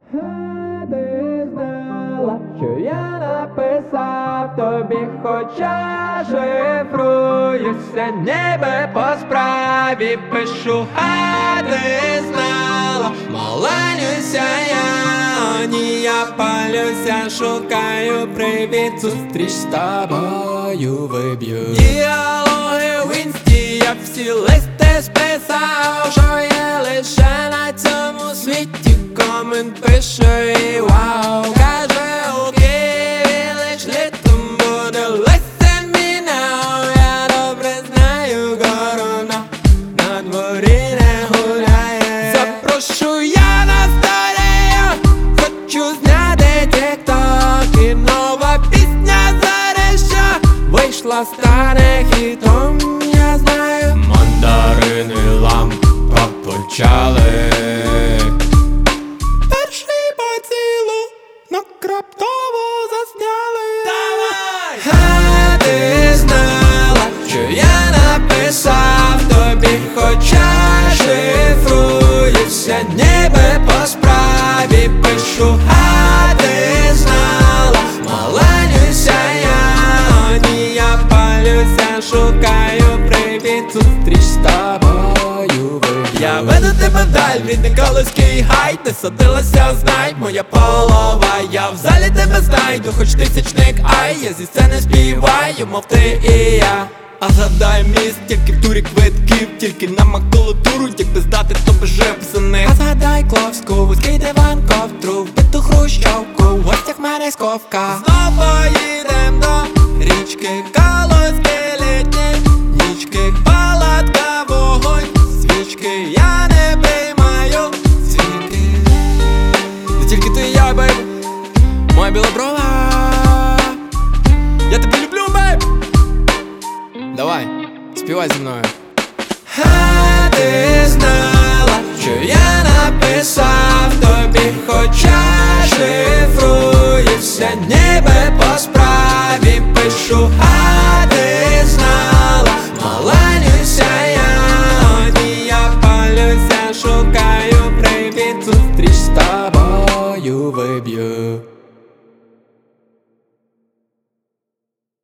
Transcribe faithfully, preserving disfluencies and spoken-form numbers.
А ти знала, що я написав тобі, хоча шифруюся, ніби по справі пишу. А ти знала, маленюся я, ні, я палюся, шукаю привід, зустріч з тобою виб'ю. Діалоги в інсті, я всі листи списав, що є лише на цьому світі. Комент пише і вау, каже у Києві лиш літом буде listen me now. Я добре знаю, корона на дворі не гуляє. Запрошую я на старію, хочу зняти тік-ток, і нова пісня зареща вийшла, стане хітом, я знаю. Мандарини лампа почали. Раптово засняли. Давай! А ти знала, що я написав тобі, хоча шифруюся, ніби по справі пишу. А ти знала, маленюся я, ні, я палюся, шукаю привід, зустріч з тобою. Я веду тебе вдаль, рідний Калузький гай, ти садилася, знай, моя полова. Я в залі тебе знайду, хоч тисячник, ай, я зі сцени співаю, мов ти і я. А згадай міст, тільки в турі квитків, тільки на макулатуру, якби здати, то би жив за них. А згадай Кловську, вузький диван, ковтру, вбиту хрущовку, в гостях мене сковка. Знов поїдем до річки Калузькі літні, нічки, палатка, вогонь, свічки, я не приймаю світи. Не тільки ти і я, бейб, моя білоброва, я тебе люблю, бейб. Давай, співай зі мною. А ти знала, що я написав тобі, хоча шифруюся, ніби по справі пишу.